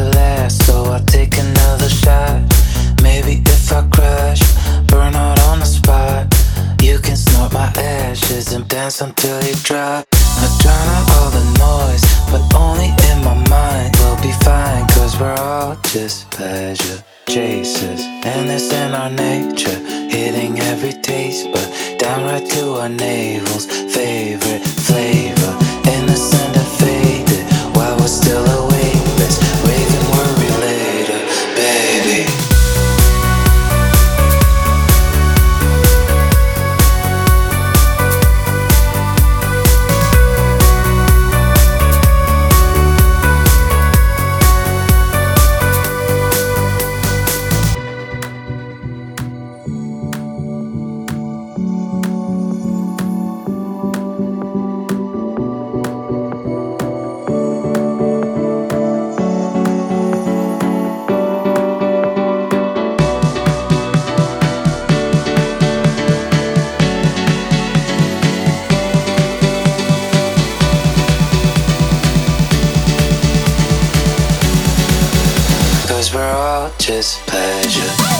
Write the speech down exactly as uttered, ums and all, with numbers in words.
last, so I'll take another shot. Maybe if I crash, burn out on the spot, you can snort my ashes and dance until you drop. I drown out all the noise, but only in my mind. We'll be fine, cause we're all just pleasure chasers. And it's in our nature, hitting every taste bud, down right to our navels. Favorite flavor, innocent and faded, while we're still awake, let's rave and worry later, baby. Cause we're all just pleasure.